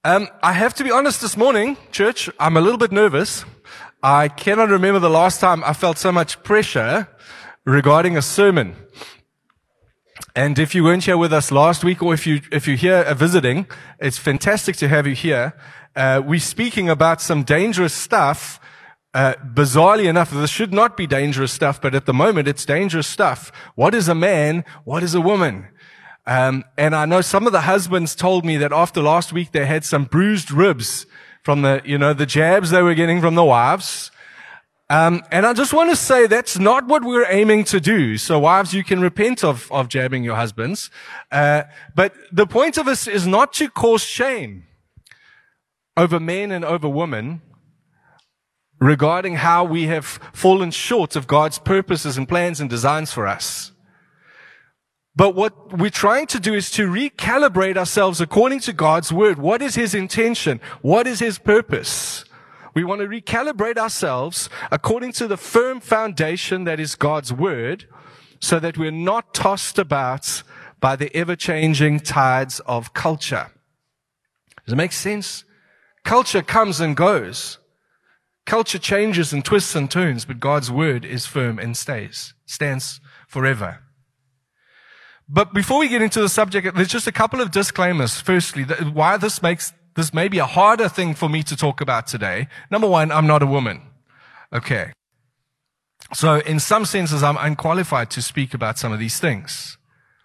I have to be honest this morning, church, I'm a little bit nervous. I cannot remember the last time I felt so much pressure regarding a sermon. And if you weren't here with us last week, or if you're here visiting, it's fantastic to have you here. We're speaking about some dangerous stuff. Bizarrely enough, this should not be dangerous stuff, but at the moment it's dangerous stuff. What is a man? What is a woman? And I know some of the husbands told me that after last week they had some bruised ribs from the jabs they were getting from the wives. And I just want to say that's not what we're aiming to do. So wives, you can repent of jabbing your husbands. But the point of this is not to cause shame over men and over women regarding how we have fallen short of God's purposes and plans and designs for us. But what we're trying to do is to recalibrate ourselves according to God's word. What is His intention? What is His purpose? We want to recalibrate ourselves according to the firm foundation that is God's word, so that we're not tossed about by the ever-changing tides of culture. Does it make sense? Culture comes and goes. Culture changes and twists and turns, but God's word is firm and stands forever. But before we get into the subject, there's just a couple of disclaimers. Firstly, why this makes this may be a harder thing for me to talk about today. Number one, I'm not a woman. Okay. So in some senses, I'm unqualified to speak about some of these things.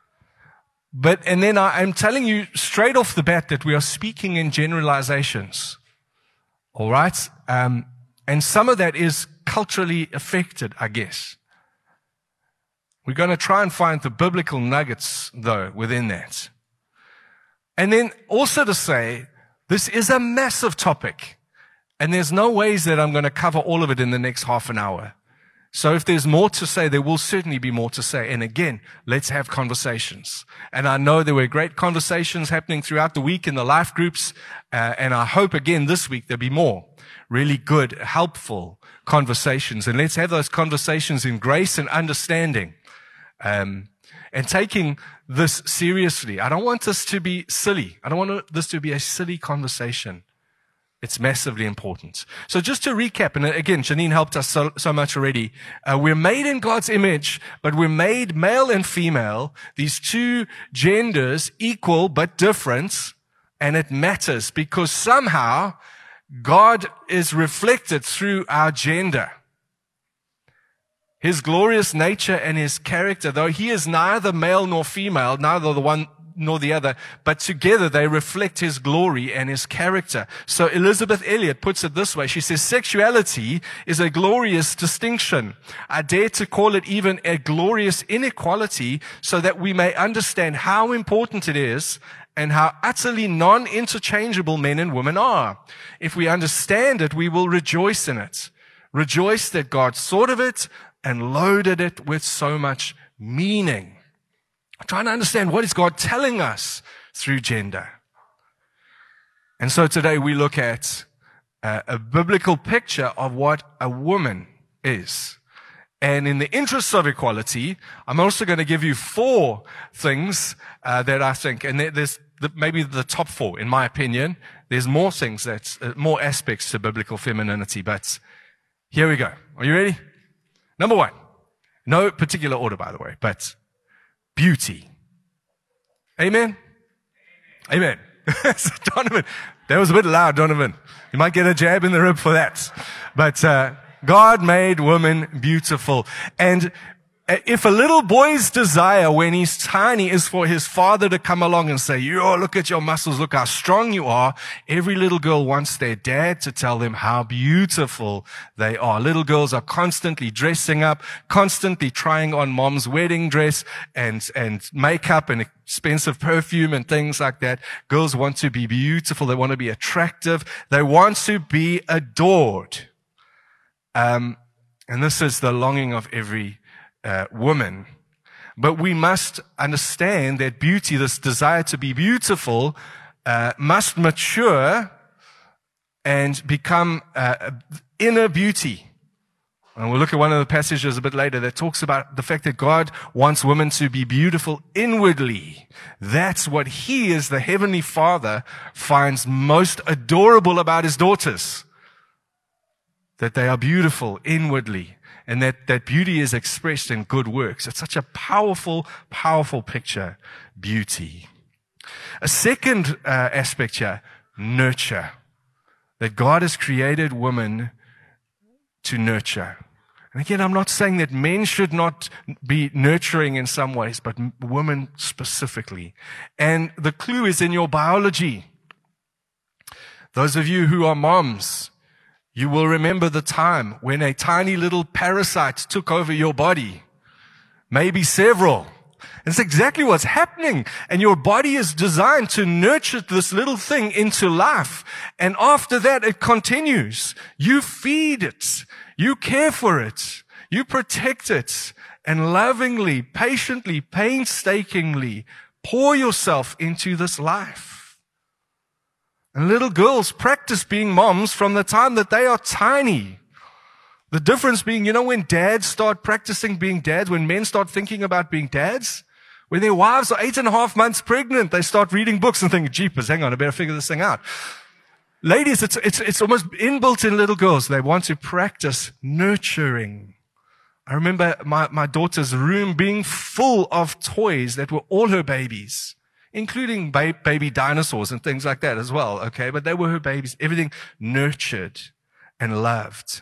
And then I'm telling you straight off the bat that we are speaking in generalizations. All right? And some of that is culturally affected, I guess. We're going to try and find the biblical nuggets, though, within that. And then also to say, this is a massive topic, and there's no ways that I'm going to cover all of it in the next half an hour. So if there's more to say, there will certainly be more to say. And again, let's have conversations. And I know there were great conversations happening throughout the week in the life groups, and I hope again this week there'll be more really good, helpful conversations. And let's have those conversations in grace and understanding. And taking this seriously. I don't want this to be silly. I don't want this to be a silly conversation. It's massively important. So just to recap, and again, Janine helped us so much already. We're made in God's image, but we're made male and female, these two genders equal but different, and it matters because somehow God is reflected through our gender. His glorious nature and His character, though He is neither male nor female, neither the one nor the other, but together they reflect His glory and His character. So Elizabeth Elliot puts it this way. She says, sexuality is a glorious distinction. I dare to call it even a glorious inequality, so that we may understand how important it is and how utterly non-interchangeable men and women are. If we understand it, we will rejoice in it. Rejoice that God thought of it and loaded it with so much meaning. I'm trying to understand, what is God telling us through gender? And so today we look at a biblical picture of what a woman is. And in the interest of equality, I'm also going to give you 4 things that I think, and there's maybe the top 4, in my opinion. There's more things more aspects to biblical femininity, but here we go. Are you ready? Number 1. No particular order, by the way, but beauty. Amen? Amen. So Donovan, that was a bit loud, Donovan. You might get a jab in the rib for that. But God made woman beautiful. And if a little boy's desire when he's tiny is for his father to come along and say, yo, look at your muscles, look how strong you are, every little girl wants their dad to tell them how beautiful they are. Little girls are constantly dressing up, constantly trying on mom's wedding dress and makeup and expensive perfume and things like that. Girls want to be beautiful. They want to be attractive. They want to be adored. And this is the longing of every woman. But we must understand that beauty, this desire to be beautiful, must mature and become inner beauty. And we'll look at one of the passages a bit later that talks about the fact that God wants women to be beautiful inwardly. That's what He, as the Heavenly Father, finds most adorable about His daughters. That they are beautiful inwardly, and that beauty is expressed in good works. It's such a powerful, powerful picture. Beauty. A second aspect here, nurture. That God has created woman to nurture. And again, I'm not saying that men should not be nurturing in some ways, but women specifically. And the clue is in your biology. Those of you who are moms, you will remember the time when a tiny little parasite took over your body. Maybe several. It's exactly what's happening. And your body is designed to nurture this little thing into life. And after that, it continues. You feed it. You care for it. You protect it. And lovingly, patiently, painstakingly pour yourself into this life. And little girls practice being moms from the time that they are tiny. The difference being, when dads start practicing being dads, when men start thinking about being dads, when their wives are 8.5 months pregnant, they start reading books and thinking, jeepers, hang on, I better figure this thing out. Ladies, it's almost inbuilt in little girls. They want to practice nurturing. I remember my daughter's room being full of toys that were all her babies, including baby dinosaurs and things like that as well, okay? But they were her babies, everything nurtured and loved.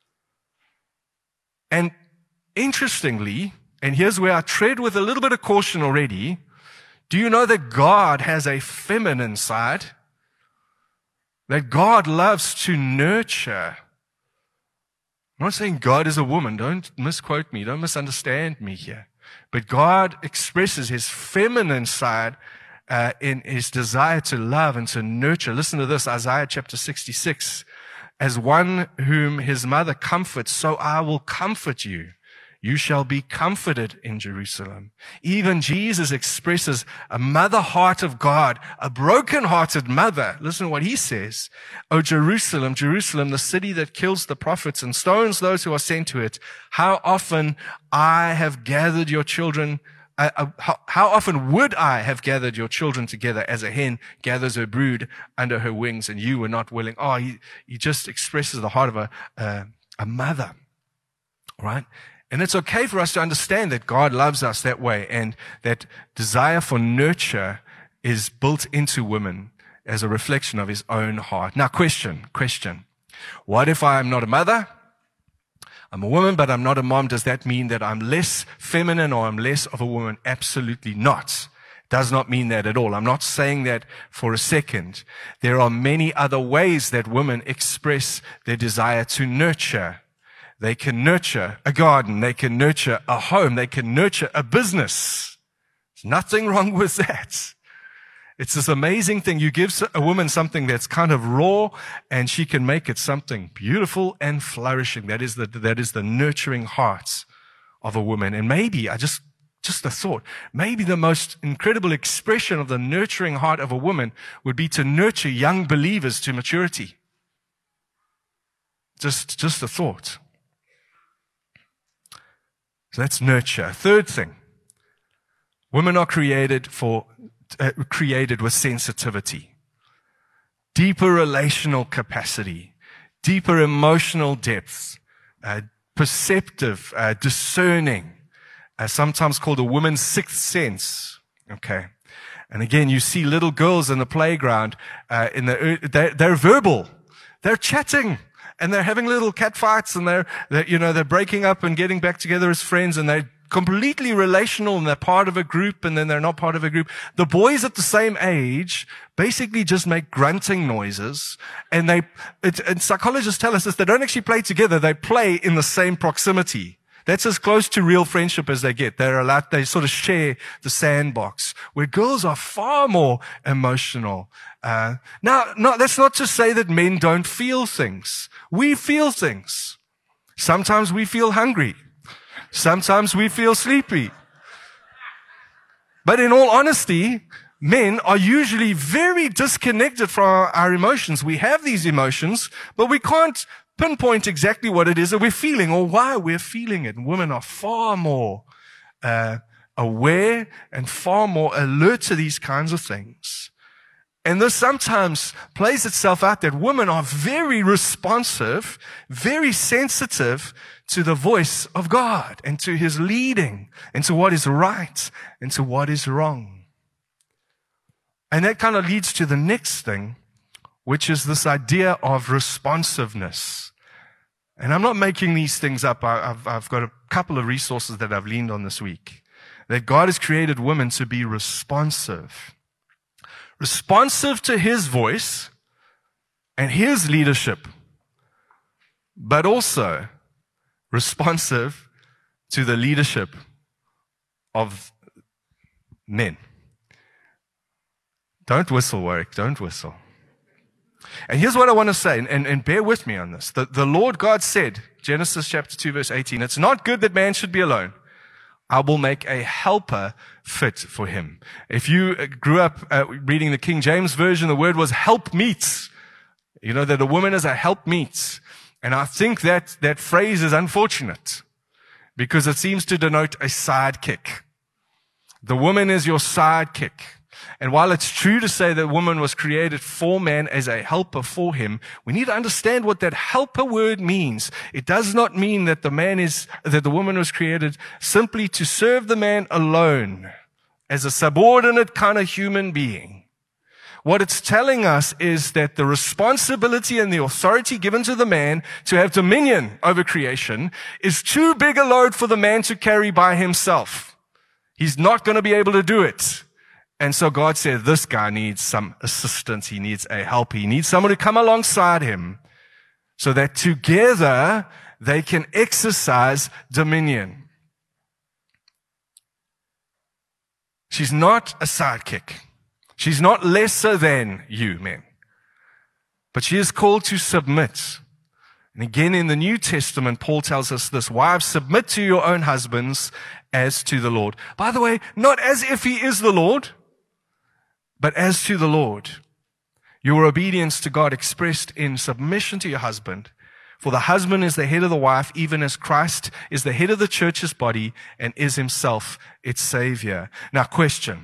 And interestingly, and here's where I tread with a little bit of caution already, do you know that God has a feminine side? That God loves to nurture. I'm not saying God is a woman. Don't misquote me. Don't misunderstand me here. But God expresses His feminine side in His desire to love and to nurture. Listen to this, Isaiah chapter 66. As one whom his mother comforts, so I will comfort you. You shall be comforted in Jerusalem. Even Jesus expresses a mother heart of God, a broken-hearted mother. Listen to what He says. O Jerusalem, Jerusalem, the city that kills the prophets and stones those who are sent to it. How often I have gathered your children. How often would I have gathered your children together as a hen gathers her brood under her wings, and you were not willing? Oh, he just expresses the heart of a mother, right? And it's okay for us to understand that God loves us that way, and that desire for nurture is built into women as a reflection of His own heart. Now, question. What if I am not a mother? I'm a woman, but I'm not a mom. Does that mean that I'm less feminine or I'm less of a woman? Absolutely not. Does not mean that at all. I'm not saying that for a second. There are many other ways that women express their desire to nurture. They can nurture a garden. They can nurture a home. They can nurture a business. There's nothing wrong with that. It's this amazing thing. You give a woman something that's kind of raw, and she can make it something beautiful and flourishing. That is the nurturing heart of a woman. And maybe, just a thought, maybe the most incredible expression of the nurturing heart of a woman would be to nurture young believers to maturity. Just a thought. So that's nurture. Third thing, women are created with sensitivity, deeper relational capacity, deeper emotional depth, perceptive, discerning, sometimes called a woman's sixth sense. Okay. And again, you see little girls in the playground, they're verbal. They're chatting. And they're having little cat fights, and they're breaking up and getting back together as friends, and they're completely relational, and they're part of a group, and then they're not part of a group. The boys at the same age basically just make grunting noises, and psychologists tell us this, they don't actually play together, they play in the same proximity. That's as close to real friendship as they get. They sort of share the sandbox, where girls are far more emotional. Now, that's not to say that men don't feel things. We feel things. Sometimes we feel hungry. Sometimes we feel sleepy. But in all honesty, men are usually very disconnected from our emotions. We have these emotions, but we can't pinpoint exactly what it is that we're feeling or why we're feeling it. Women are far more aware and far more alert to these kinds of things. And this sometimes plays itself out that women are very responsive, very sensitive to the voice of God and to His leading and to what is right and to what is wrong. And that kind of leads to the next thing, which is this idea of responsiveness. And I'm not making these things up. I've got a couple of resources that I've leaned on this week. That God has created women to be responsive. Responsive to His voice and His leadership, but also responsive to the leadership of men. Don't whistle, Warwick, don't whistle. And here's what I want to say, and bear with me on this. The Lord God said, Genesis chapter 2, verse 18, it's not good that man should be alone. I will make a helper fit for him. If you grew up reading the King James Version, the word was helpmeet. You know that a woman is a helpmeet. And I think that phrase is unfortunate because it seems to denote a sidekick. The woman is your sidekick. And while it's true to say that woman was created for man as a helper for him, we need to understand what that helper word means. It does not mean that the woman was created simply to serve the man alone as a subordinate kind of human being. What it's telling us is that the responsibility and the authority given to the man to have dominion over creation is too big a load for the man to carry by himself. He's not going to be able to do it. And so God said, this guy needs some assistance. He needs a help. He needs someone to come alongside him so that together they can exercise dominion. She's not a sidekick. She's not lesser than you, men. But she is called to submit. And again, in the New Testament, Paul tells us this, wives, submit to your own husbands as to the Lord. By the way, not as if He is the Lord, but as to the Lord. Your obedience to God expressed in submission to your husband. For the husband is the head of the wife, even as Christ is the head of the church's body and is Himself its Savior. Now, question.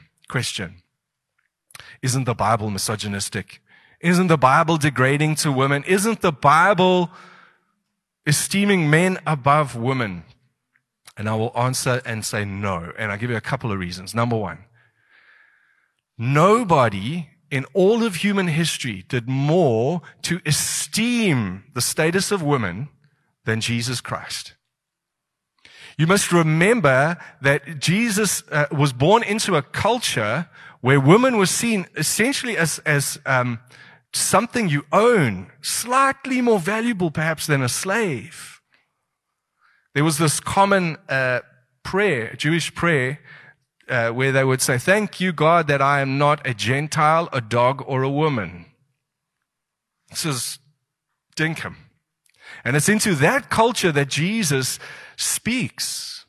Isn't the Bible misogynistic? Isn't the Bible degrading to women? Isn't the Bible esteeming men above women? And I will answer and say no. And I'll give you a couple of reasons. Number one, nobody in all of human history did more to esteem the status of women than Jesus Christ. You must remember that Jesus was born into a culture where women were seen essentially as something you own, slightly more valuable perhaps than a slave. There was this common prayer, Jewish prayer, where they would say, thank you, God, that I am not a Gentile, a dog, or a woman. This is dinkum. And it's into that culture that Jesus speaks.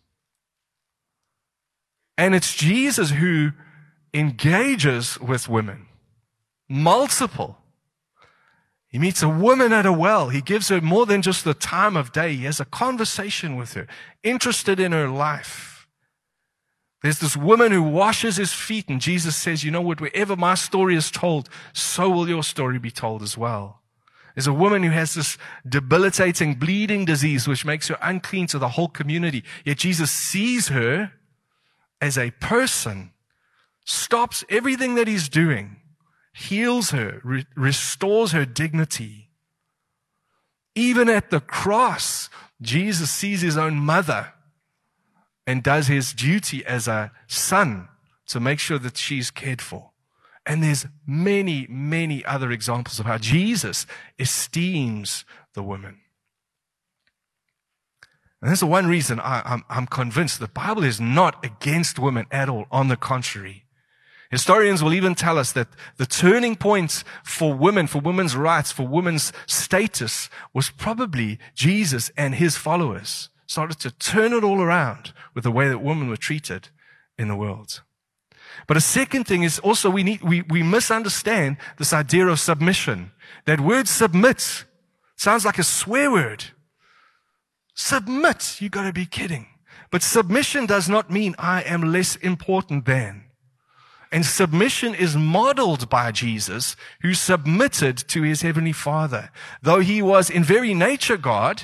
And it's Jesus who engages with women. Multiple. He meets a woman at a well. He gives her more than just the time of day. He has a conversation with her, interested in her life. There's this woman who washes his feet, and Jesus says, you know what, wherever my story is told, so will your story be told as well. There's a woman who has this debilitating bleeding disease, which makes her unclean to the whole community. Yet Jesus sees her as a person, stops everything that He's doing, heals her, restores her dignity. Even at the cross, Jesus sees His own mother and does His duty as a son to make sure that she's cared for. And there's many, many other examples of how Jesus esteems the woman. And that's the one reason I'm convinced the Bible is not against women at all. On the contrary. Historians will even tell us that the turning point for women, for women's rights, for women's status was probably Jesus and His followers started to turn it all around with the way that women were treated in the world. But a second thing is also we misunderstand this idea of submission. That word submit Sounds like a swear word. Submit. You got to be kidding. But submission does not mean I am less important than. And submission is modeled by Jesus, who submitted to his heavenly Father. Though he was in very nature God,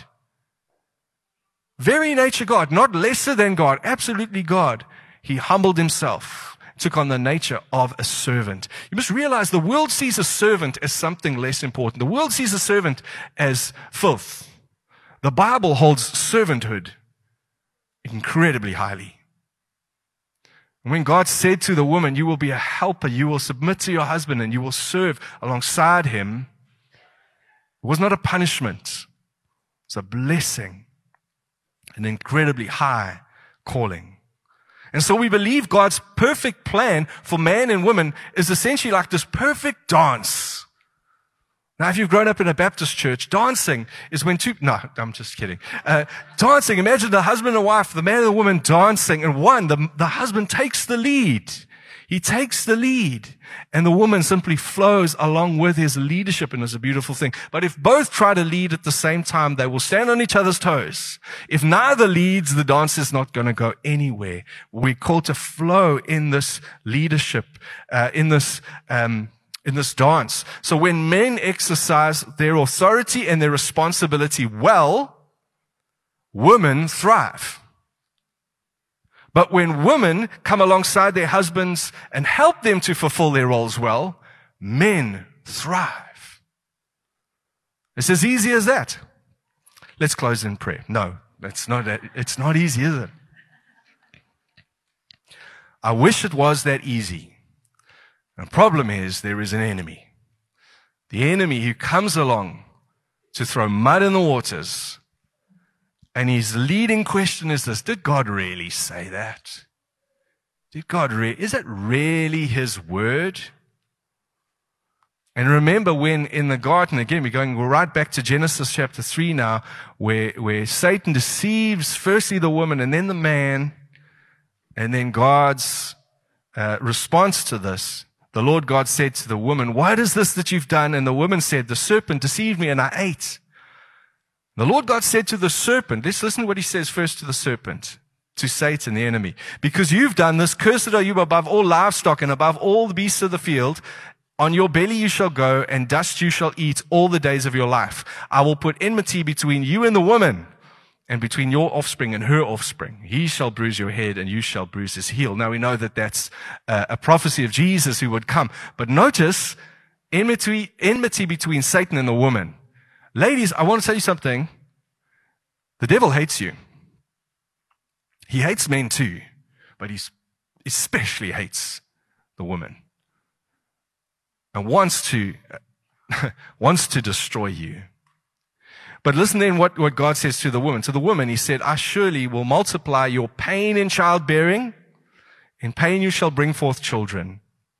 not lesser than God, absolutely God, he humbled himself, took on the nature of a servant. You must realize the world sees a servant as something less important. The world sees a servant as filth. The Bible holds servanthood incredibly highly. When God said to the woman, you will be a helper, you will submit to your husband, and you will serve alongside him, it was not a punishment. It's a blessing, an incredibly high calling. And so we believe God's perfect plan for man and woman is essentially like this perfect dance. Now, if you've grown up in a Baptist church, dancing is when no, I'm just kidding. Dancing, imagine the husband and wife, the man and the woman dancing, and the husband takes the lead. He takes the lead, and the woman simply flows along with his leadership, and it's a beautiful thing. But if both try to lead at the same time, they will stand on each other's toes. If neither leads, the dance is not going to go anywhere. We're called to flow in this leadership, in this dance. So when men exercise their authority and their responsibility well, women thrive. But when women come alongside their husbands and help them to fulfill their roles well, men thrive. It's as easy as that. Let's close in prayer. No, it's not easy, is it? I wish it was that easy. The problem is there is an enemy. The enemy who comes along to throw mud in the waters. And his leading question is this: did God really say that? Is that really his word? And remember when in the garden, again, we're right back to Genesis chapter 3 now, where Satan deceives firstly the woman and then the man, and then God's response to this. The Lord God said to the woman, "What is this that you've done?" And the woman said, "The serpent deceived me and I ate." The Lord God said to the serpent, let's listen to what he says first to the serpent, to Satan, the enemy. "Because you've done this, cursed are you above all livestock and above all the beasts of the field. On your belly you shall go, and dust you shall eat all the days of your life. I will put enmity between you and the woman, and between your offspring and her offspring. He shall bruise your head, and you shall bruise his heel." Now we know that that's a prophecy of Jesus who would come. But notice, enmity between Satan and the woman. Ladies, I want to tell you something. The devil hates you. He hates men too, but he especially hates the woman. And wants to destroy you. But listen then what God says to the woman. To the woman, he said, "I surely will multiply your pain in childbearing. In pain you shall bring forth children."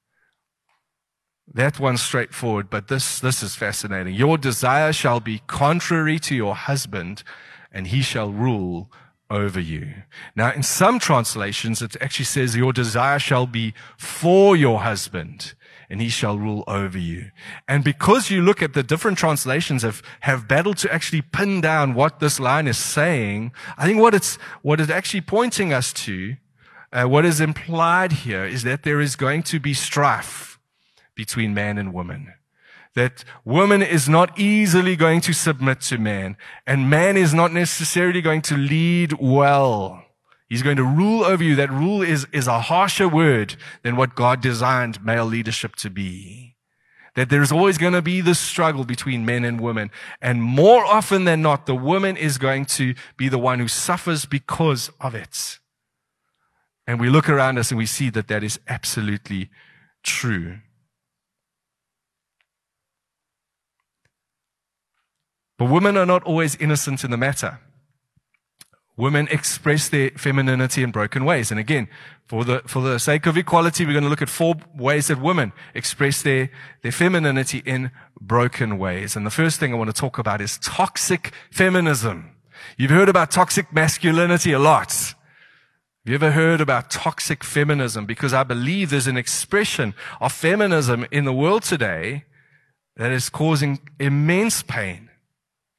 That one's straightforward, but this is fascinating. "Your desire shall be contrary to your husband, and he shall rule over you." Now, in some translations, it actually says, "Your desire shall be for your husband, and he shall rule over you." And because you look at the different translations have battled to actually pin down what this line is saying, I think what it's actually pointing us to, what is implied here, is that there is going to be strife between man and woman. That woman is not easily going to submit to man, and man is not necessarily going to lead well. He's going to rule over you. That rule is a harsher word than what God designed male leadership to be. That there's always going to be this struggle between men and women. And more often than not, the woman is going to be the one who suffers because of it. And we look around us and we see that that is absolutely true. But women are not always innocent in the matter. Women express their femininity in broken ways. And again, for the sake of equality, we're going to look at 4 ways that women express their femininity in broken ways. And the first thing I want to talk about is toxic feminism. You've heard about toxic masculinity a lot. Have you ever heard about toxic feminism? Because I believe there's an expression of feminism in the world today that is causing immense pain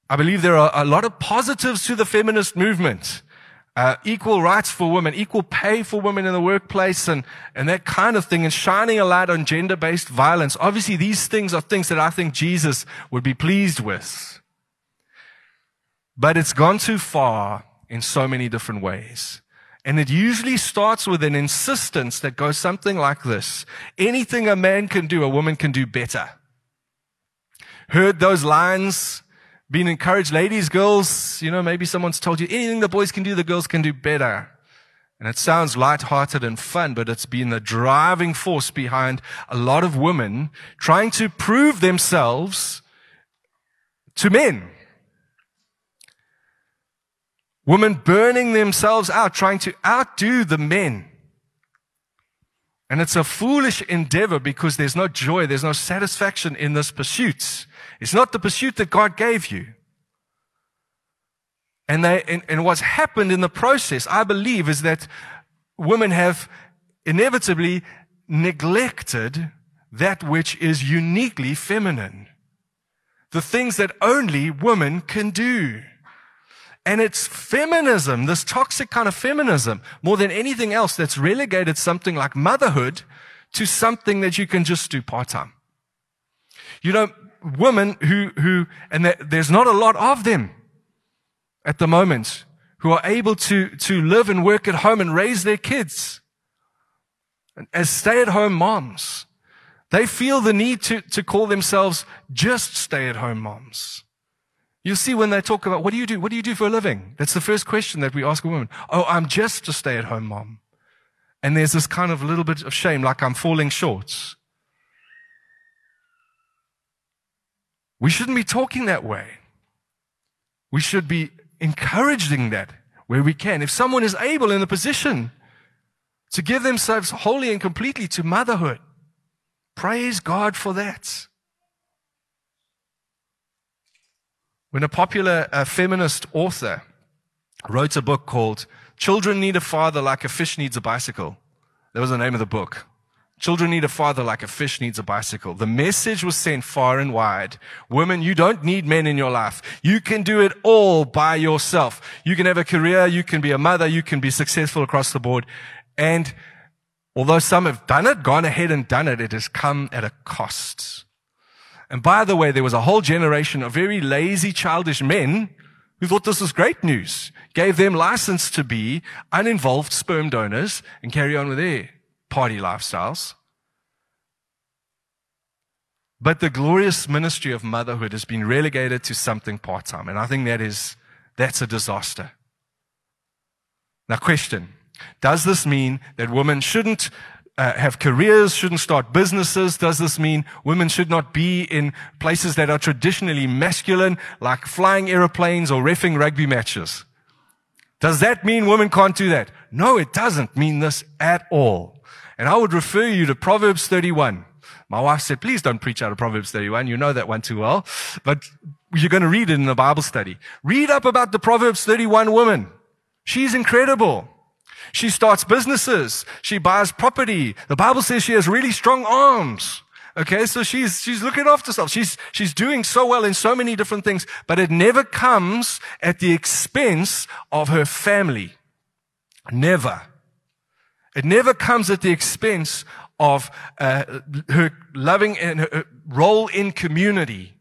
I believe there are a lot of positives to the feminist movement. Equal rights for women, equal pay for women in the workplace, and that kind of thing, and shining a light on gender-based violence. Obviously, these things are things that I think Jesus would be pleased with. But it's gone too far in so many different ways. And it usually starts with an insistence that goes something like this. Anything a man can do, a woman can do better. Heard those lines? Been encouraged, ladies, girls, maybe someone's told you anything the boys can do, the girls can do better. And it sounds lighthearted and fun, but it's been the driving force behind a lot of women trying to prove themselves to men. Women burning themselves out, trying to outdo the men. And it's a foolish endeavor because there's no joy, there's no satisfaction in this pursuit. It's not the pursuit that God gave you. And what's happened in the process, I believe, is that women have inevitably neglected that which is uniquely feminine. The things that only women can do. And it's feminism, this toxic kind of feminism, more than anything else, that's relegated something like motherhood to something that you can just do part-time. Women and there's not a lot of them at the moment, who are able to live and work at home and raise their kids as stay-at-home moms. They feel the need to call themselves just stay-at-home moms. You see, when they talk about, what do you do? What do you do for a living? That's the first question that we ask a woman. Oh, I'm just a stay-at-home mom. And there's this kind of little bit of shame, like I'm falling short. We shouldn't be talking that way. We should be encouraging that where we can. If someone is able in a position to give themselves wholly and completely to motherhood, praise God for that. When a popular feminist author wrote a book called Children Need a Father Like a Fish Needs a Bicycle, that was the name of the book. Children need a father like a fish needs a bicycle. The message was sent far and wide. Women, you don't need men in your life. You can do it all by yourself. You can have a career, you can be a mother, you can be successful across the board. And although some have done it, gone ahead and done it, it has come at a cost. And by the way, there was a whole generation of very lazy, childish men who thought this was great news, gave them license to be uninvolved sperm donors and carry on with their party lifestyles. But the glorious ministry of motherhood has been relegated to something part-time. And I think that's a disaster. Now, question. Does this mean that women shouldn't have careers, shouldn't start businesses? Does this mean women should not be in places that are traditionally masculine, like flying airplanes or reffing rugby matches? Does that mean women can't do that? No, it doesn't mean this at all. And I would refer you to Proverbs 31. My wife said, please don't preach out of Proverbs 31. You know that one too well. But you're going to read it in the Bible study. Read up about the Proverbs 31 woman. She's incredible. She starts businesses. She buys property. The Bible says she has really strong arms. Okay, so she's looking after herself. She's doing so well in so many different things, but it never comes at the expense of her family. Never. It never comes at the expense of her loving and her role in community.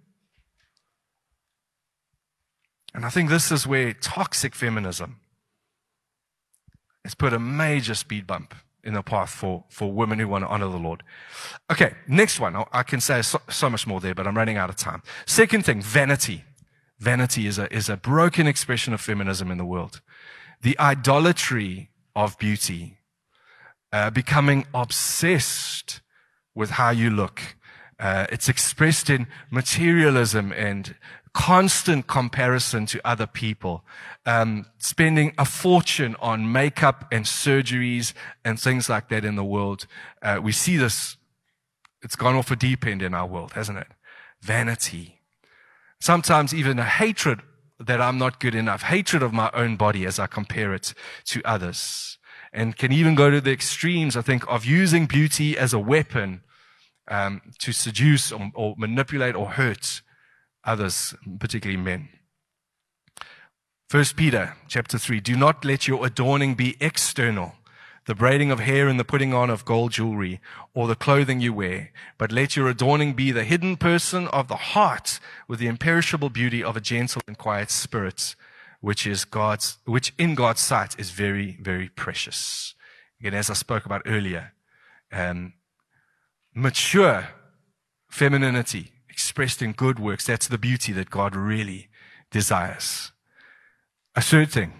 And I think this is where toxic feminism has put a major speed bump in the path for women who want to honor the Lord. Okay, next one. I can say so much more there, but I'm running out of time. Second thing, vanity. Vanity is a broken expression of feminism in the world. The idolatry of beauty. Becoming obsessed with how you look. It's expressed in materialism and constant comparison to other people. Spending a fortune on makeup and surgeries and things like that in the world. We see this. It's gone off a deep end in our world, hasn't it? Vanity. Sometimes even a hatred that I'm not good enough. Hatred of my own body as I compare it to others. And can even go to the extremes, I think, of using beauty as a weapon to seduce or manipulate or hurt others, particularly men. 1 Peter chapter 3, do not let your adorning be external, the braiding of hair and the putting on of gold jewelry, or the clothing you wear, but let your adorning be the hidden person of the heart with the imperishable beauty of a gentle and quiet spirit, which in God's sight is very, very precious. Again, as I spoke about earlier, mature femininity expressed in good works, that's the beauty that God really desires. A third thing,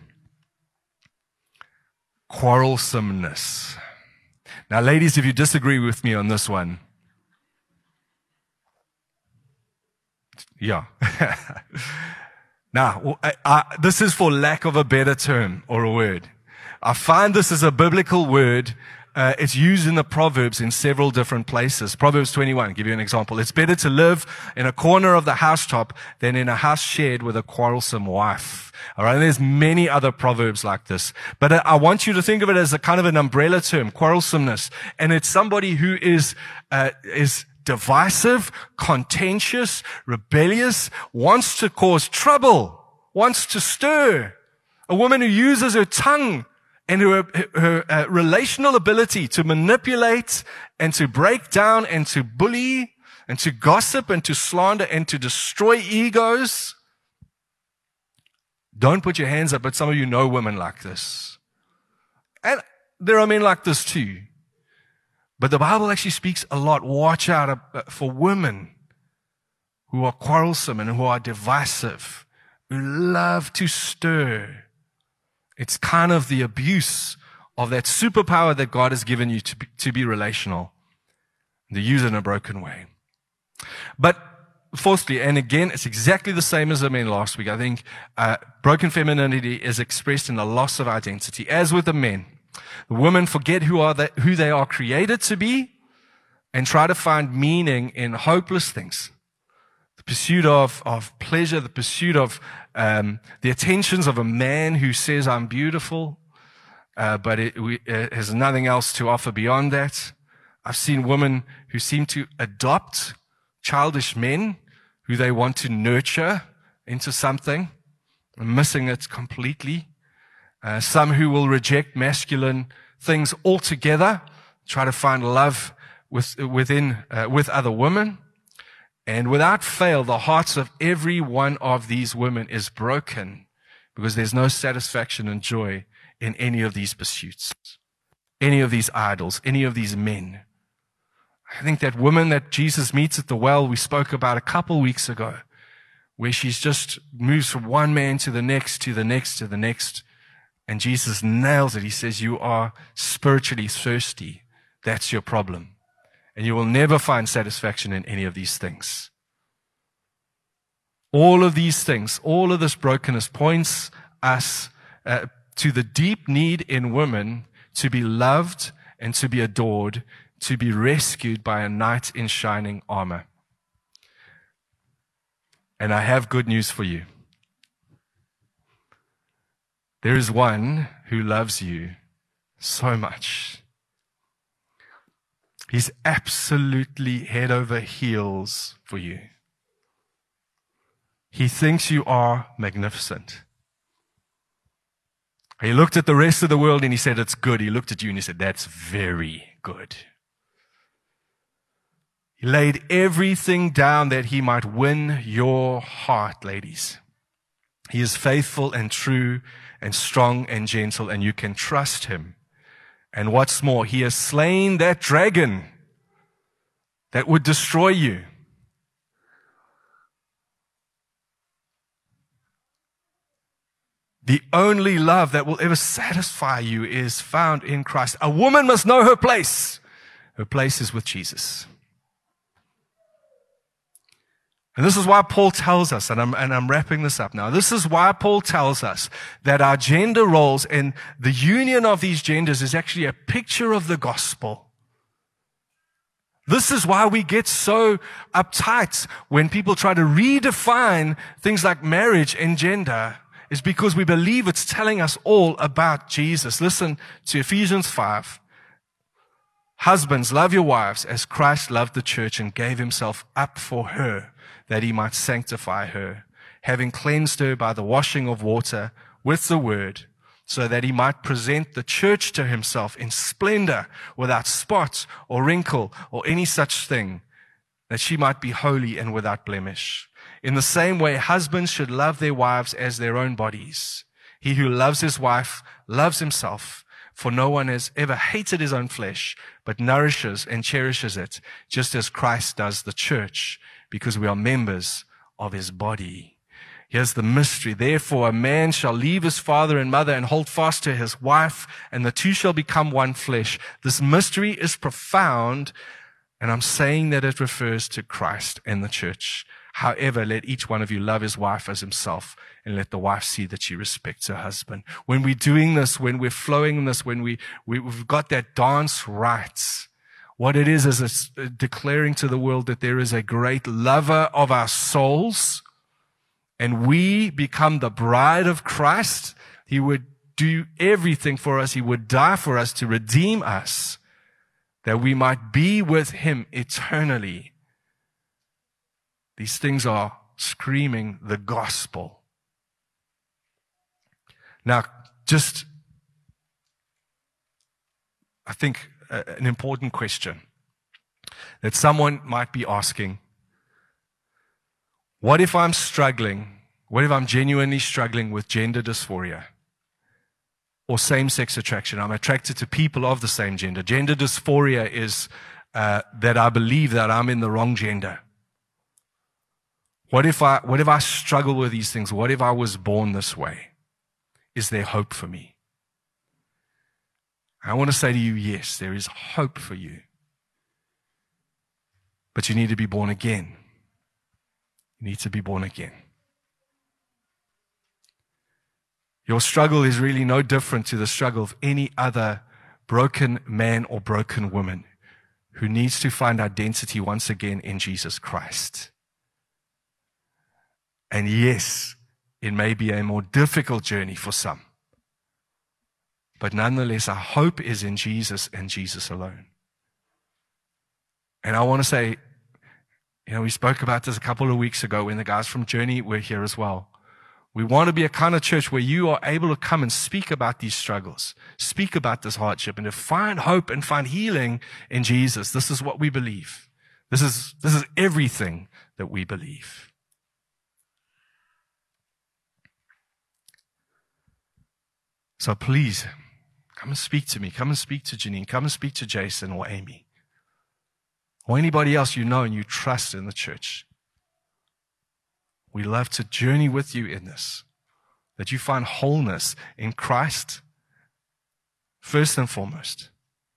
quarrelsomeness. Now, ladies, if you disagree with me on this one, yeah. Now, this is for lack of a better term or a word. I find this is a biblical word. It's used in the Proverbs in several different places. Proverbs 21, give you an example. It's better to live in a corner of the housetop than in a house shared with a quarrelsome wife. All right, and there's many other proverbs like this. But I want you to think of it as a kind of an umbrella term, quarrelsomeness. And it's somebody who is divisive, contentious, rebellious, wants to cause trouble, wants to stir. A woman who uses her tongue and her relational ability to manipulate and to break down and to bully and to gossip and to slander and to destroy egos. Don't put your hands up, but some of you know women like this. And there are men like this too. But the Bible actually speaks a lot. Watch out for women who are quarrelsome and who are divisive, who love to stir. It's kind of the abuse of that superpower that God has given you to be relational. They use it in a broken way. But fourthly, and again, it's exactly the same as I meant last week. I think broken femininity is expressed in the loss of identity. As with the men, the women forget who they are created to be and try to find meaning in hopeless things. The pursuit of pleasure, the pursuit of the attentions of a man who says, I'm beautiful, but it has nothing else to offer beyond that. I've seen women who seem to adopt childish men who they want to nurture into something, missing it completely. Some who will reject masculine things altogether, try to find love with other women. And without fail, the hearts of every one of these women is broken because there's no satisfaction and joy in any of these pursuits, any of these idols, any of these men. I think that woman that Jesus meets at the well, we spoke about a couple weeks ago, where she's just moves from one man to the next, to the next, to the next. And Jesus nails it. He says, you are spiritually thirsty. That's your problem. And you will never find satisfaction in any of these things. All of these things, all of this brokenness points us to the deep need in women to be loved and to be adored, to be rescued by a knight in shining armor. And I have good news for you. There is one who loves you so much. He's absolutely head over heels for you. He thinks you are magnificent. He looked at the rest of the world and he said, it's good. He looked at you and he said, that's very good. He laid everything down that he might win your heart, ladies. He is faithful and true and strong and gentle, and you can trust him. And what's more, he has slain that dragon that would destroy you. The only love that will ever satisfy you is found in Christ. A woman must know her place. Her place is with Jesus. And this is why Paul tells us, and I'm wrapping this up now. This is why Paul tells us that our gender roles and the union of these genders is actually a picture of the gospel. This is why we get so uptight when people try to redefine things like marriage and gender. Is because we believe it's telling us all about Jesus. Listen to Ephesians 5. Husbands, love your wives as Christ loved the church and gave himself up for her, that he might sanctify her having cleansed her by the washing of water with the word, so that he might present the church to himself in splendor, without spot or wrinkle or any such thing, that she might be holy and without blemish. In the same way, husbands should love their wives as their own bodies. He who loves his wife loves himself, for no one has ever hated his own flesh, but nourishes and cherishes it, just as Christ does the church, because we are members of his body. Here's the mystery. Therefore, a man shall leave his father and mother and hold fast to his wife, and the two shall become one flesh. This mystery is profound, and I'm saying that it refers to Christ and the church. However, let each one of you love his wife as himself, and let the wife see that she respects her husband. When we're doing this, when we're flowing in this, when we've got that dance right, what it is it's declaring to the world that there is a great lover of our souls, and we become the bride of Christ. He would do everything for us. He would die for us to redeem us, that we might be with him eternally. These things are screaming the gospel. Now, I think an important question that someone might be asking: what if I'm struggling? What if I'm genuinely struggling with gender dysphoria or same-sex attraction? I'm attracted to people of the same gender. Gender dysphoria is that I believe that I'm in the wrong gender. What if I struggle with these things? What if I was born this way? Is there hope for me? I want to say to you, yes, there is hope for you. But you need to be born again. You need to be born again. Your struggle is really no different to the struggle of any other broken man or broken woman who needs to find identity once again in Jesus Christ. And yes, it may be a more difficult journey for some. But nonetheless, our hope is in Jesus and Jesus alone. And I want to say, we spoke about this a couple of weeks ago when the guys from Journey were here as well. We want to be a kind of church where you are able to come and speak about these struggles, speak about this hardship, and to find hope and find healing in Jesus. This is what we believe. This is everything that we believe. So please, come and speak to me. Come and speak to Janine. Come and speak to Jason or Amy. Or anybody else you know and you trust in the church. We love to journey with you in this. That you find wholeness in Christ first and foremost.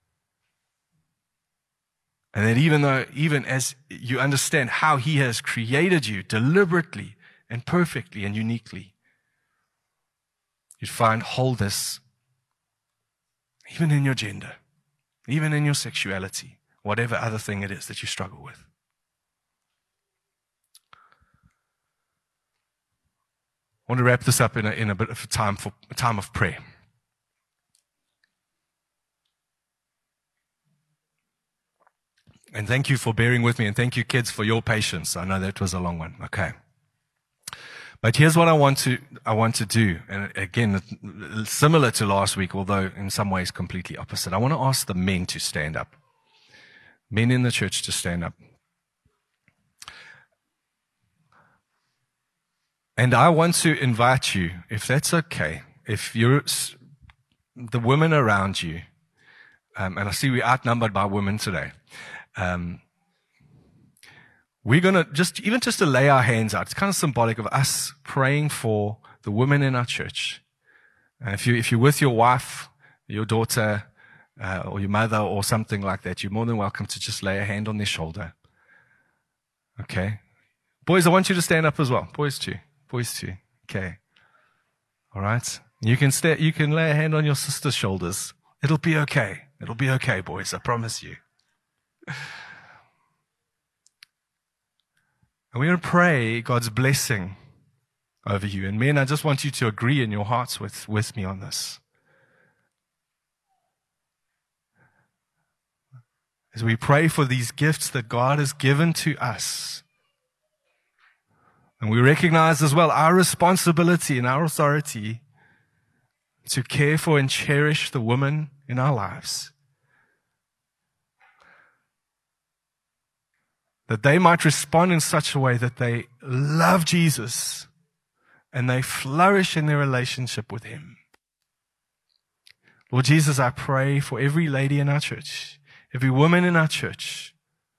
And that even as you understand how he has created you deliberately and perfectly and uniquely, you'd find wholeness even in your gender, even in your sexuality, whatever other thing it is that you struggle with. I want to wrap this up in a bit of a time of prayer. And thank you for bearing with me, and thank you, kids, for your patience. I know that was a long one. Okay. But here's what I want to do. And again, similar to last week, although in some ways completely opposite. I want to ask the men to stand up. Men in the church to stand up. And I want to invite you, if that's okay, if you're the women around you, and I see we're outnumbered by women today, we're going to just to lay our hands out. It's kind of symbolic of us praying for the women in our church. If you're with your wife, your daughter, or your mother or something like that, you're more than welcome to just lay a hand on their shoulder. Okay? Boys, I want you to stand up as well. Boys too. Okay. All right? You can lay a hand on your sister's shoulders. It'll be okay. It'll be okay, boys. I promise you. And we're going to pray God's blessing over you. And men, I just want you to agree in your hearts with me on this. As we pray for these gifts that God has given to us, And we recognize as well our responsibility and our authority to care for and cherish the women in our lives, that they might respond in such a way that they love Jesus and they flourish in their relationship with Him. Lord Jesus, I pray for every lady in our church, every woman in our church,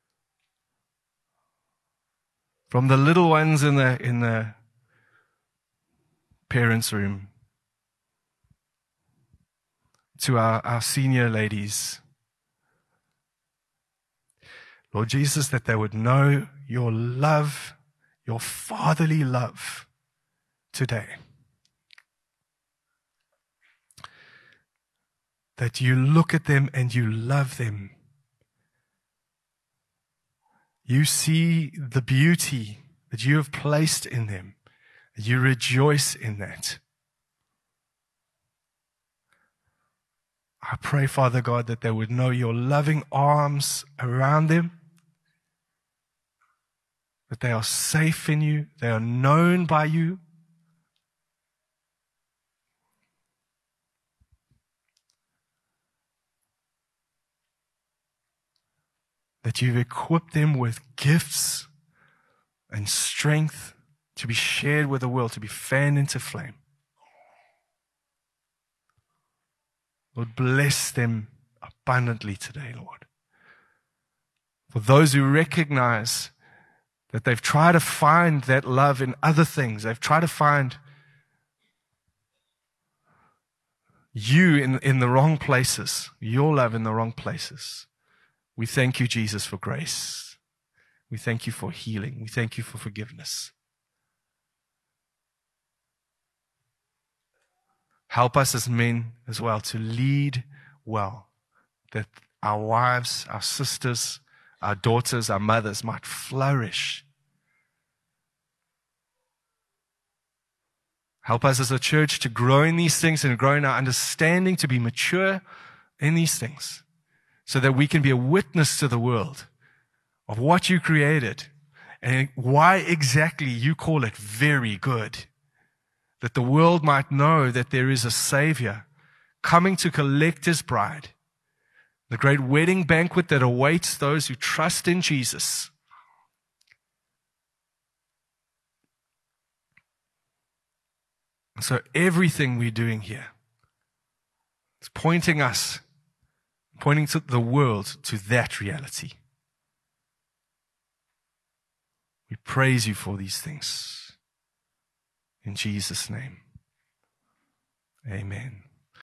from the little ones in the parents' room to our senior ladies. Lord Jesus, that they would know your love, your fatherly love today. That you look at them and you love them. You see the beauty that you have placed in them. You rejoice in that. I pray, Father God, that they would know your loving arms around them, that they are safe in you, they are known by you. That you've equipped them with gifts and strength to be shared with the world, to be fanned into flame. Lord, bless them abundantly today, Lord. For those who recognize that they've tried to find that love in other things, they've tried to find you in the wrong places, your love in the wrong places. We thank you, Jesus, for grace. We thank you for healing. We thank you for forgiveness. Help us as men as well to lead well, that our wives, our sisters, our daughters, our mothers might flourish. Help us as a church to grow in these things and grow in our understanding, to be mature in these things, so that we can be a witness to the world of what you created and why exactly you call it very good. That the world might know that there is a Savior coming to collect His bride. The great wedding banquet that awaits those who trust in Jesus. So everything we're doing here is pointing to the world to that reality. We praise you for these things. In Jesus' name, amen.